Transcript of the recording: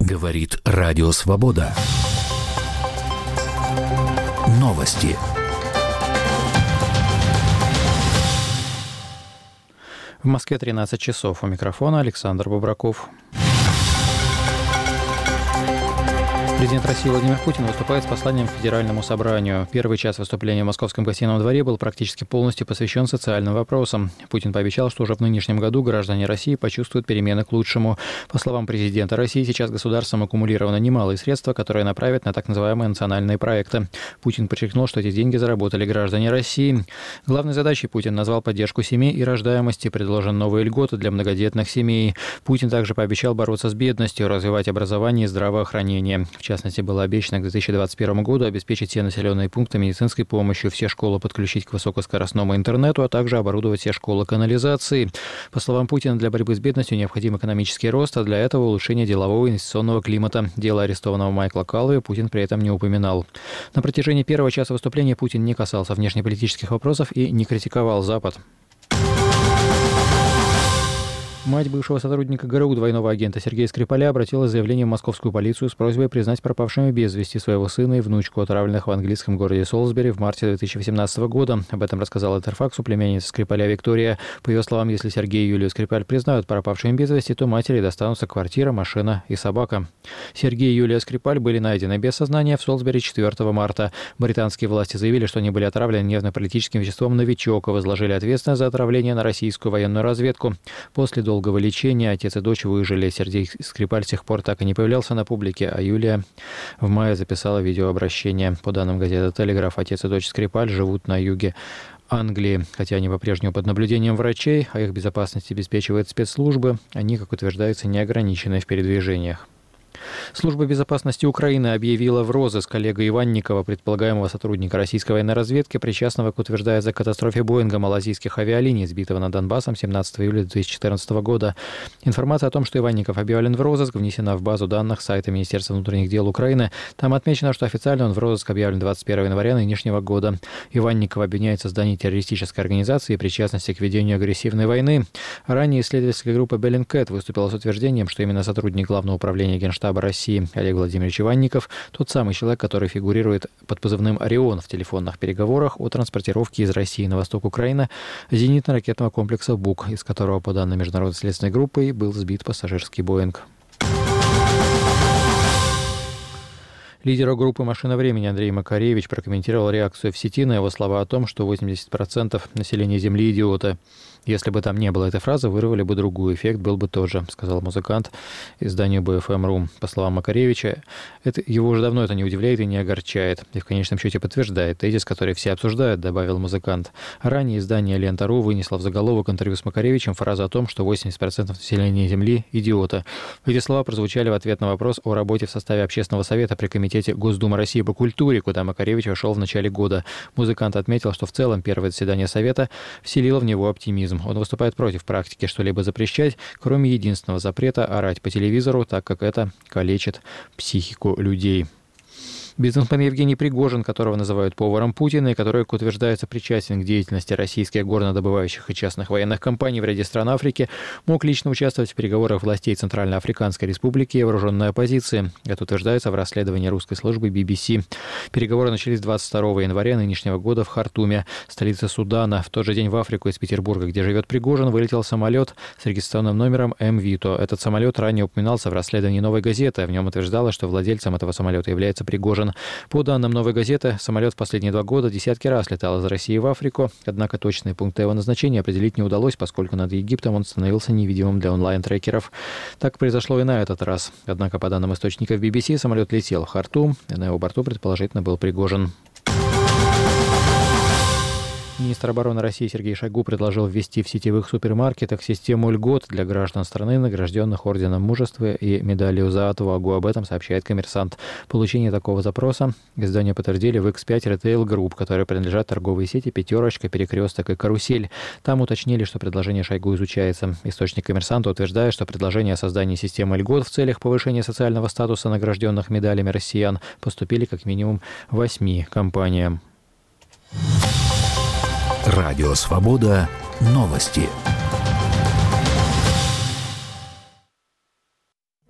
Говорит Радио Свобода. Новости. В Москве 13 часов. У микрофона Александр Бобраков. Президент России Владимир Путин выступает с посланием к Федеральному собранию. Первый час выступления в Московском гостином дворе был практически полностью посвящен социальным вопросам. Путин пообещал, что уже в нынешнем году граждане России почувствуют перемены к лучшему. По словам президента России, сейчас государством аккумулировано немалые средства, которые направят на так называемые национальные проекты. Путин подчеркнул, что эти деньги заработали граждане России. Главной задачей Путин назвал поддержку семей и рождаемости, предложен новые льготы для многодетных семей. Путин также пообещал бороться с бедностью, развивать образование и здравоохранение. В частности, было обещано к 2021 году обеспечить все населенные пункты медицинской помощью, все школы подключить к высокоскоростному интернету, а также оборудовать все школы канализацией. По словам Путина, для борьбы с бедностью необходим экономический рост, а для этого улучшение делового и инвестиционного климата. Дело арестованного Майкла Каллоуи Путин при этом не упоминал. На протяжении первого часа выступления Путин не касался внешнеполитических вопросов и не критиковал Запад. Мать бывшего сотрудника ГРУ двойного агента Сергея Скрипаля обратилась с заявлением в московскую полицию с просьбой признать пропавшими без вести своего сына и внучку, отравленных в английском городе Солсбери в марте 2018 года. Об этом рассказала Интерфаксу племянница Скрипаля Виктория. По ее словам, если Сергей и Юлию Скрипаль признают пропавшими без вести, то матери достанутся квартира, машина и собака. Сергей и Юлия Скрипаль были найдены без сознания в Солсбери 4 марта. Британские власти заявили, что они были отравлены нервно-паралитическим веществом «Новичок» и возложили ответственность за отравление на российскую военную разведку. После долгого лечения отец и дочь выжили. Сергей Скрипаль с тех пор так и не появлялся на публике, а Юлия в мае записала видеообращение. По данным газеты «Телеграф», отец и дочь Скрипаль живут на юге Англии. Хотя они по-прежнему под наблюдением врачей, а их безопасность обеспечивают спецслужбы, они, как утверждается, не ограничены в передвижениях. Служба безопасности Украины объявила в розыск Олега Иванникова, предполагаемого сотрудника российской военной разведки, причастного к утверждается катастрофе Боинга малазийских авиалиний, сбитого над Донбассом 17 июля 2014 года. Информация о том, что Иванников объявлен в розыск, внесена в базу данных сайта Министерства внутренних дел Украины. Там отмечено, что официально он в розыск объявлен 21 января нынешнего года. Иванников обвиняется в создании террористической организации и причастности к ведению агрессивной войны. Ранее исследовательская группа Bellingcat выступила с утверждением, что именно сотрудник Главного управления Генштаба России Олег Владимирович Иванников – тот самый человек, который фигурирует под позывным «Орион» в телефонных переговорах о транспортировке из России на восток Украины зенитно-ракетного комплекса «Бук», из которого, по данным Международной следственной группы, был сбит пассажирский «Боинг». Лидер группы «Машина времени» Андрей Макаревич прокомментировал реакцию в сети на его слова о том, что 80% населения Земли – идиоты. «Если бы там не было этой фразы, вырвали бы другую, эффект был бы тот же», сказал музыкант изданию BFM.ru. По словам Макаревича, его уже давно это не удивляет и не огорчает. И в конечном счете подтверждает тезис, который все обсуждают, добавил музыкант. Ранее издание «Лента.ру» вынесло в заголовок интервью с Макаревичем фразу о том, что 80% населения Земли – идиоты. Эти слова прозвучали в ответ на вопрос о работе в составе Общественного совета при Комитете Госдумы России по культуре, куда Макаревич вошел в начале года. Музыкант отметил, что в целом первое заседание Совета вселило в него оптимизм. Он выступает против практики что-либо запрещать, кроме единственного запрета – орать по телевизору, так как это калечит психику людей. Бизнесмен Евгений Пригожин, которого называют поваром Путина и который, как утверждается, причастен к деятельности российских горнодобывающих и частных военных компаний в ряде стран Африки, мог лично участвовать в переговорах властей Центральноафриканской Республики и вооруженной оппозиции. Это утверждается в расследовании русской службы BBC. Переговоры начались 22 января нынешнего года в Хартуме, столице Судана. В тот же день в Африку из Петербурга, где живет Пригожин, вылетел самолет с регистрационным номером МВИТО. Этот самолет ранее упоминался в расследовании «Новой газеты». В нем утверждалось, что владельцем этого самолета является Пригожин. По данным «Новой газеты», самолет в последние 2 года десятки раз летал из России в Африку, однако точные пункты его назначения определить не удалось, поскольку над Египтом он становился невидимым для онлайн-трекеров. Так произошло и на этот раз. Однако, по данным источников BBC, самолет летел в Хартум, и на его борту, предположительно, был Пригожин. Министр обороны России Сергей Шойгу предложил ввести в сетевых супермаркетах систему льгот для граждан страны, награжденных Орденом Мужества и медалью за отвагу. Об этом сообщает «Коммерсант». Получение такого запроса издание подтвердили в X5 Retail Group, которые принадлежат торговые сети «Пятерочка», «Перекресток» и «Карусель». Там уточнили, что предложение Шойгу изучается. Источник «Коммерсанта» утверждает, что предложение о создании системы льгот в целях повышения социального статуса награжденных медалями россиян поступили как минимум 8 компаниям. Радио «Свобода». Новости.